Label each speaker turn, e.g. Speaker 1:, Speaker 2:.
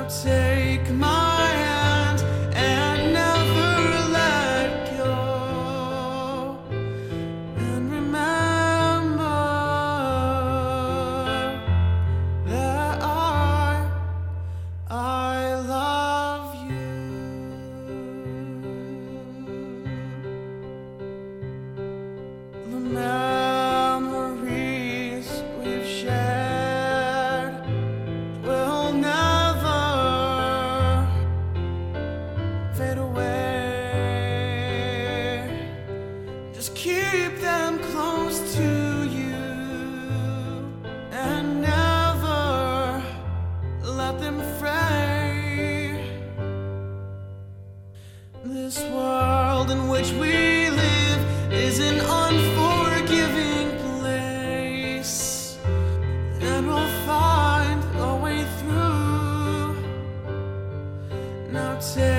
Speaker 1: take my hand and never let go, and remember that I love you. The memories we've shared will never fade away. Just keep them close to you and never let them fray. This world in which we live is an unforgiving place, and we'll find a way through. Now take